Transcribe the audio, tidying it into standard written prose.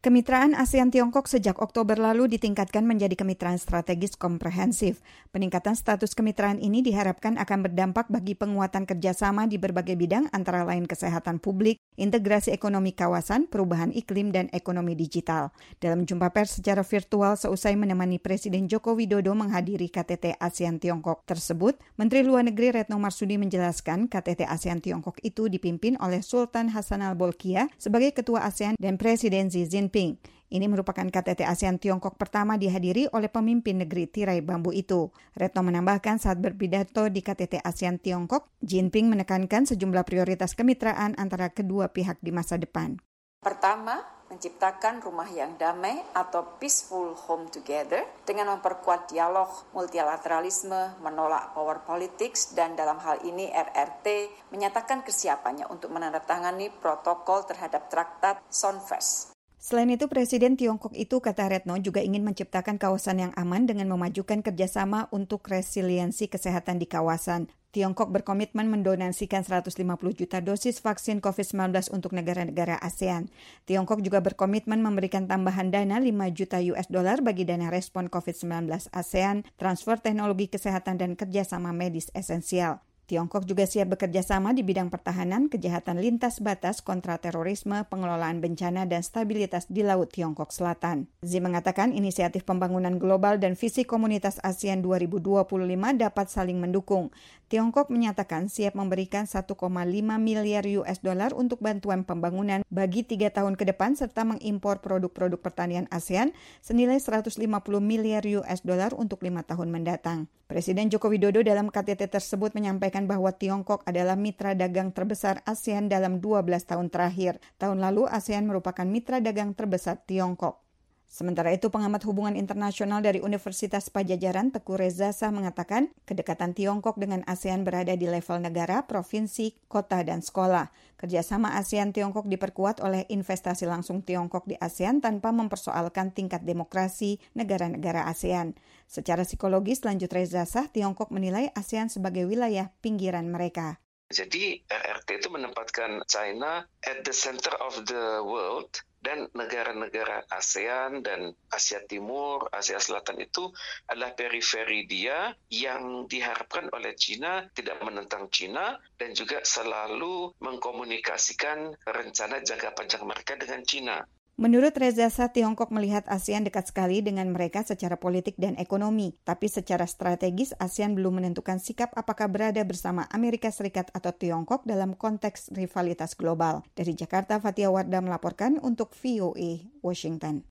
Kemitraan ASEAN-Tiongkok sejak Oktober lalu ditingkatkan menjadi kemitraan strategis komprehensif. Peningkatan status kemitraan ini diharapkan akan berdampak bagi penguatan kerjasama di berbagai bidang antara lain kesehatan publik, integrasi ekonomi kawasan, perubahan iklim, dan ekonomi digital. Dalam jumpa pers secara virtual seusai menemani Presiden Joko Widodo menghadiri KTT ASEAN-Tiongkok tersebut, Menteri Luar Negeri Retno Marsudi menjelaskan KTT ASEAN-Tiongkok itu dipimpin oleh Sultan Hassanal Bolkiah sebagai Ketua ASEAN dan Presiden Xi Jinping. Ini merupakan KTT ASEAN-Tiongkok pertama dihadiri oleh pemimpin negeri tirai bambu itu. Retno menambahkan saat berpidato di KTT ASEAN-Tiongkok, Jinping menekankan sejumlah prioritas kemitraan antara kedua pihak di masa depan. Pertama, menciptakan rumah yang damai atau peaceful home together dengan memperkuat dialog multilateralisme, menolak power politics, dan dalam hal ini RRT menyatakan kesiapannya untuk menandatangani protokol terhadap traktat SONFES. Selain itu, Presiden Tiongkok itu, kata Retno, juga ingin menciptakan kawasan yang aman dengan memajukan kerjasama untuk resiliensi kesehatan di kawasan. Tiongkok berkomitmen mendonasikan 150 juta dosis vaksin COVID-19 untuk negara-negara ASEAN. Tiongkok juga berkomitmen memberikan tambahan dana 5 juta US dollar bagi dana respon COVID-19 ASEAN, transfer teknologi kesehatan dan kerjasama medis esensial. Tiongkok juga siap bekerja sama di bidang pertahanan, kejahatan lintas batas, kontraterorisme, pengelolaan bencana, dan stabilitas di Laut Tiongkok Selatan. Xi mengatakan inisiatif pembangunan global dan visi komunitas ASEAN 2025 dapat saling mendukung. Tiongkok menyatakan siap memberikan 1,5 miliar US dollar untuk bantuan pembangunan bagi 3 tahun ke depan serta mengimpor produk-produk pertanian ASEAN senilai 150 miliar US dollar untuk 5 tahun mendatang. Presiden Joko Widodo dalam KTT tersebut menyampaikan bahwa Tiongkok adalah mitra dagang terbesar ASEAN dalam 12 tahun terakhir. Tahun lalu ASEAN merupakan mitra dagang terbesar Tiongkok. Sementara itu, pengamat hubungan internasional dari Universitas Padjadjaran, Teguh Reza Shah mengatakan, kedekatan Tiongkok dengan ASEAN berada di level negara, provinsi, kota, dan sekolah. Kerjasama ASEAN-Tiongkok diperkuat oleh investasi langsung Tiongkok di ASEAN tanpa mempersoalkan tingkat demokrasi negara-negara ASEAN. Secara psikologis, lanjut Reza Shah, Tiongkok menilai ASEAN sebagai wilayah pinggiran mereka. Jadi RRT itu menempatkan China at the center of the world dan negara-negara ASEAN dan Asia Timur, Asia Selatan itu adalah periferi dia yang diharapkan oleh China tidak menentang China dan juga selalu mengkomunikasikan rencana jangka panjang mereka dengan China. Menurut Reza Shah, Tiongkok melihat ASEAN dekat sekali dengan mereka secara politik dan ekonomi. Tapi secara strategis, ASEAN belum menentukan sikap apakah berada bersama Amerika Serikat atau Tiongkok dalam konteks rivalitas global. Dari Jakarta, Fathia Wardah melaporkan untuk VOA Washington.